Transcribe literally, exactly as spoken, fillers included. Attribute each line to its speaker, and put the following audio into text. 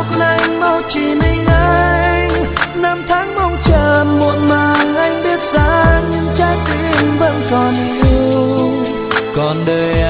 Speaker 1: lúc anh mau chỉ mình anh. Năm tháng mong chờ muộn màng anh biết rằng nhưng trái tim vẫn còn yêu. Còn đời